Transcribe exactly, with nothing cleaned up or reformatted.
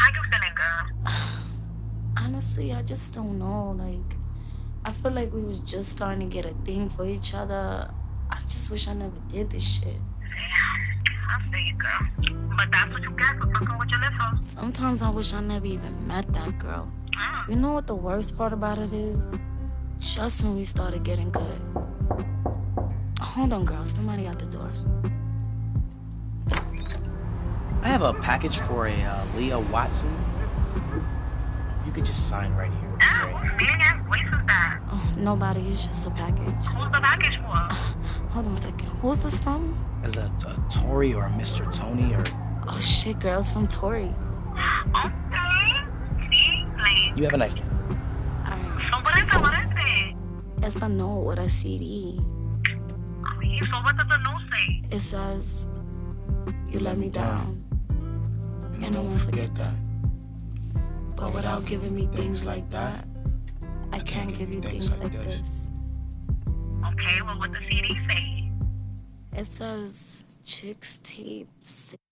you feeling, girl? Honestly, I just don't know. Like, I feel like we was just starting to get a thing for each other. I just wish I never did this shit. Yeah, I see you, girl. But that's what you get for fucking with your lips on. Sometimes I wish I never even met that girl. Mm. You know what the worst part about it is? Just when we started getting good. Hold on, girl. Somebody at the door. I have a package for a uh, Leah Watson. If you could just sign right here. Ah, Right? whose big ass voice is that? Oh, nobody. It's just a package. Who's the package for? Hold on a second. Who's this from? As a, a Tory or a Mister Tony or... Oh, shit, girl. It's from Tori. Okay. See? Like, You have a nice day. All right. so what is it? What is it? It's a note with a C D. I mean, so what does the note say? It says, you let me down, and I won't forget that. But without giving me things like that, I can't give you things like this. Okay, well, what the C D say? It says, Chicks Tape